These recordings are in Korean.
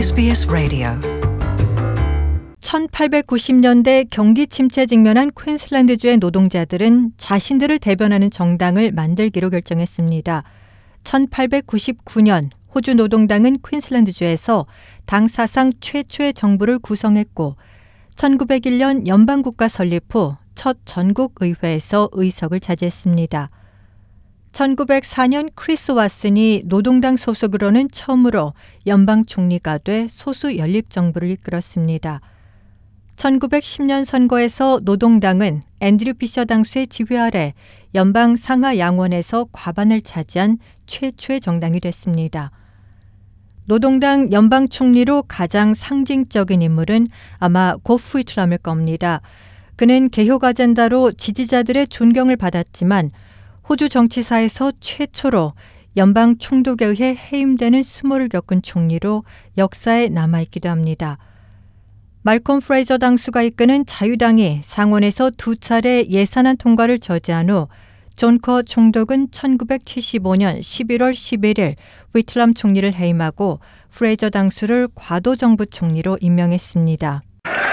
SBS 라디오 1890년대 경기 침체에 직면한 퀸슬랜드주의 노동자들은 자신들을 대변하는 정당을 만들기로 결정했습니다. 1899년 호주 노동당은 퀸슬랜드주에서 당 사상 최초의 정부를 구성했고 1901년 연방국가 설립 후 첫 전국의회에서 의석을 차지했습니다. 1904년 크리스 왓슨이 노동당 소속으로는 처음으로 연방 총리가 돼 소수 연립 정부를 이끌었습니다. 1910년 선거에서 노동당은 앤드류 피셔 당수의 지휘 아래 연방 상하 양원에서 과반을 차지한 최초의 정당이 됐습니다. 노동당 연방 총리로 가장 상징적인 인물은 아마 고프 휘틀럼일 겁니다. 그는 개혁 아젠다로 지지자들의 존경을 받았지만 호주 정치사에서 최초로 연방 총독에 의해 해임되는 수모를 겪은 총리로 역사에 남아있기도 합니다. 말콤 프레이저 당수가 이끄는 자유당이 상원에서 두 차례 예산안 통과를 저지한 후 존 커 총독은 1975년 11월 11일 휘틀럼 총리를 해임하고 프레이저 당수를 과도정부 총리로 임명했습니다.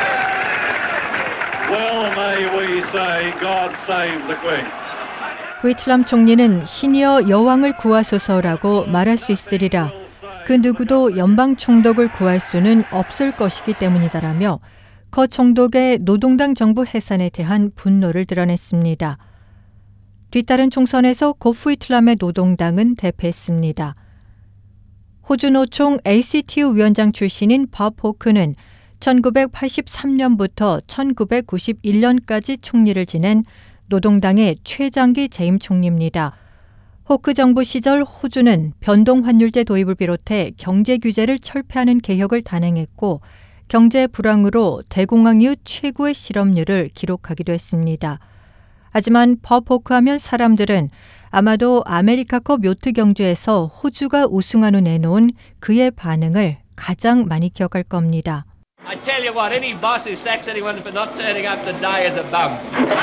Well, may we say, God save the Queen. 휘틀럼 총리는 신이여 여왕을 구하소서라고 말할 수 있으리라. 그 누구도 연방 총독을 구할 수는 없을 것이기 때문이다라며 커 총독의 노동당 정부 해산에 대한 분노를 드러냈습니다. 뒤따른 총선에서 고프 휘틀럼의 노동당은 대패했습니다. 호주 노총 ACTU 위원장 출신인 밥 호크는 1983년부터 1991년까지 총리를 지낸 노동당의 최장기 재임 총리입니다. 호크 정부 시절 호주는 변동 환율제 도입을 비롯해 경제 규제를 철폐하는 개혁을 단행했고 경제 불황으로 대공황 이후 최고의 실업률을 기록하기도 했습니다. 하지만 법 호크 하면 사람들은 아마도 아메리카컵 요트 경주에서 호주가 우승한 후 내놓은 그의 반응을 가장 많이 기억할 겁니다. I tell you what, any boss who sacks anyone for not turning up today is a bum.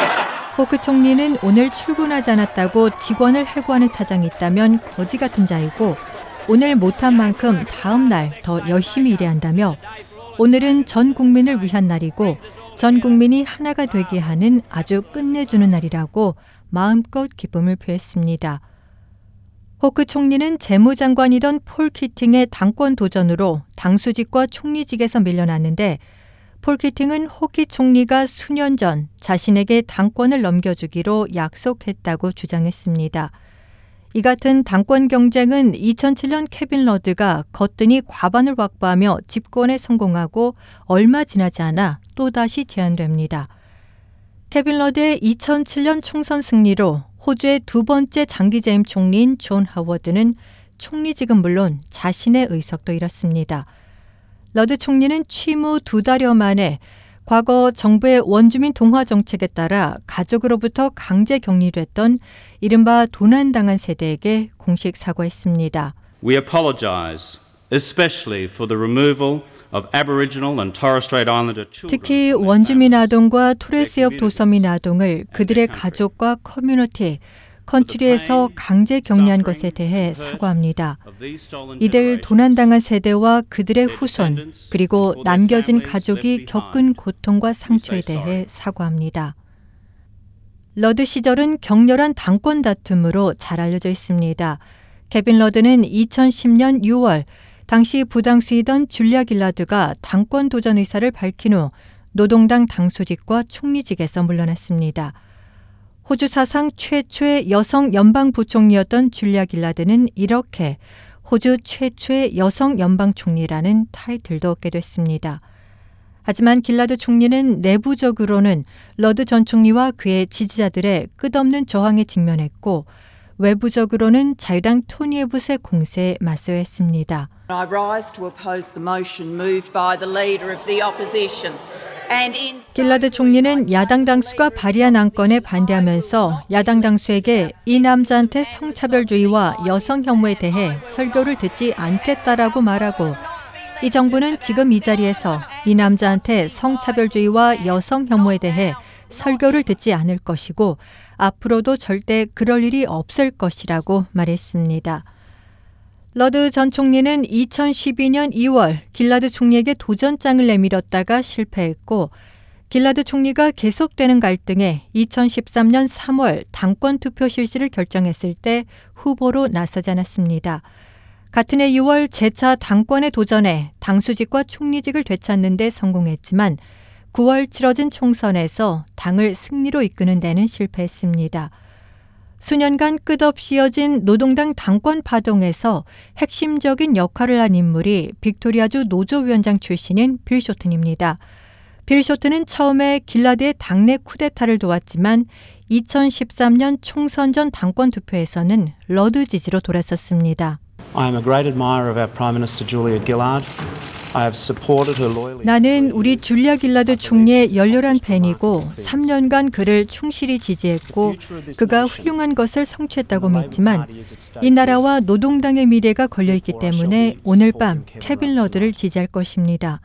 호크 총리는 오늘 출근하지 않았다고 직원을 해고하는 사장이 있다면 거지 같은 자이고 오늘 못한 만큼 다음 날 더 열심히 일해야 한다며 오늘은 전 국민을 위한 날이고 전 국민이 하나가 되게 하는 아주 끝내주는 날이라고 마음껏 기쁨을 표했습니다. 호크 총리는 재무장관이던 폴 키팅의 당권 도전으로 당수직과 총리직에서 밀려났는데 폴 키팅은 호키 총리가 수년 전 자신에게 당권을 넘겨주기로 약속했다고 주장했습니다. 이 같은 당권 경쟁은 2007년 케빈 러드가 거뜬히 과반을 확보하며 집권에 성공하고 얼마 지나지 않아 또다시 제안됩니다. 케빈 러드의 2007년 총선 승리로 호주의 두 번째 장기 재임 총리인 존 하워드는 총리직은 물론 자신의 의석도 잃었습니다. 러드 총리는 취임 후 2달여 만에 과거 정부의 원주민 동화 정책에 따라 가족으로부터 강제 격리됐던 이른바 도난당한 세대에게 공식 사과했습니다. We apologize, especially for the removal of Aboriginal and Torres Strait Islander children. 특히 원주민 아동과 토레스역 도서민 아동을 그들의 가족과 커뮤니티, 컨트리에서 강제 격리한 것에 대해 사과합니다. 이들 도난당한 세대와 그들의 후손 그리고 남겨진 가족이 겪은 고통과 상처에 대해 사과합니다. 러드 시절은 격렬한 당권 다툼으로 잘 알려져 있습니다. 케빈 러드는 2010년 6월 당시 부당수이던 줄리아 길라드가 당권 도전 의사를 밝힌 후 노동당 당수직과 총리직에서 물러났습니다. 호주 사상 최초의 여성 연방 부총리였던 줄리아 길라드는 이렇게 호주 최초의 여성 연방 총리라는 타이틀도 얻게 됐습니다. 하지만 길라드 총리는 내부적으로는 러드 전 총리와 그의 지지자들의 끝없는 저항에 직면했고 외부적으로는 자유당 토니 에봇의 공세에 맞서야 했습니다. I rise to oppose the motion moved by the leader of the opposition. 길라드 총리는 야당 당수가 발의한 안건에 반대하면서 야당 당수에게 이 남자한테 성차별주의와 여성 혐오에 대해 설교를 듣지 않겠다라고 말하고 이 정부는 지금 이 자리에서 이 남자한테 성차별주의와 여성 혐오에 대해 설교를 듣지 않을 것이고 앞으로도 절대 그럴 일이 없을 것이라고 말했습니다. 러드 전 총리는 2012년 2월 길라드 총리에게 도전장을 내밀었다가 실패했고 길라드 총리가 계속되는 갈등에 2013년 3월 당권 투표 실시를 결정했을 때 후보로 나서지 않았습니다. 같은 해 6월 재차 당권에 도전해 당수직과 총리직을 되찾는 데 성공했지만 9월 치러진 총선에서 당을 승리로 이끄는 데는 실패했습니다. 수년간 끝없이 이어진 노동당 당권 파동에서 핵심적인 역할을 한 인물이 빅토리아주 노조위원장 출신인 빌 쇼튼입니다. 빌 쇼튼은 처음에 길라드의 당내 쿠데타를 도왔지만 2013년 총선 전 당권 투표에서는 러드 지지로 돌아섰습니다. I am a great admirer of our Prime Minister Julia Gillard. I have supported her loyally. 나는 우리 줄리아 길라드 총리의 열렬한 팬이고 3년간 그를 충실히 지지했고 그가 훌륭한 것을 성취했다고 믿지만 이 나라와 노동당의 미래가 걸려있기 때문에 오늘 밤 케빈 러드를 지지할 것입니다.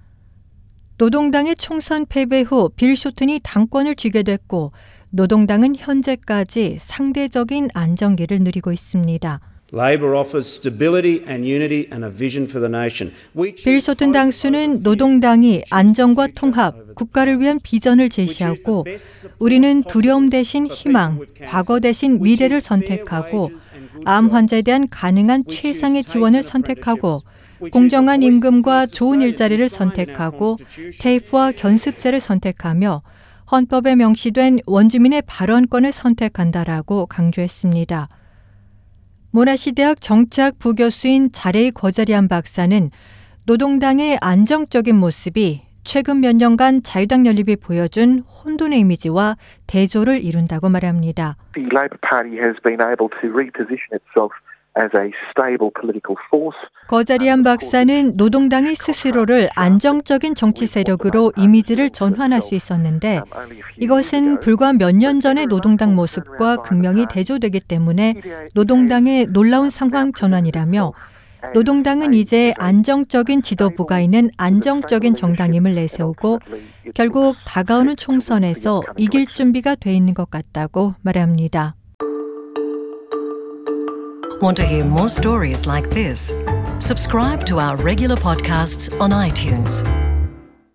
노동당의 총선 패배 후 빌 쇼튼이 당권을 쥐게 됐고 노동당은 현재까지 상대적인 안정기를 누리고 있습니다. Labor offers stability and unity and a vision for the nation. 빌 쇼튼 당수는 노동당이 안정과 통합, 국가를 위한 비전을 제시하고 우리는 두려움 대신 희망, 과거 대신 미래를 선택하고 암 환자에 대한 가능한 최상의 지원을 선택하고 공정한 임금과 좋은 일자리를 선택하고 테이프와 견습제를 선택하며 헌법에 명시된 원주민의 발언권을 선택한다라고 강조했습니다. 모나시 대학 정치학 부교수인 자레이 거자리안 박사는 노동당의 안정적인 모습이 최근 몇 년간 자유당 연립이 보여준 혼돈의 이미지와 대조를 이룬다고 말합니다. The Labor Party has been able to reposition itself as a stable political force. 거자리안 박사는 노동당이 스스로를 안정적인 정치 세력으로 이미지를 전환할 수 있었는데 이것은 불과 몇 년 전의 노동당 모습과 극명히 대조되기 때문에 노동당의 놀라운 상황 전환이라며 노동당은 이제 안정적인 지도부가 있는 안정적인 정당임을 내세우고 결국 다가오는 총선에서 이길 준비가 돼 있는 것 같다고 말합니다. Want to hear more stories like this? Subscribe to our regular podcasts on iTunes.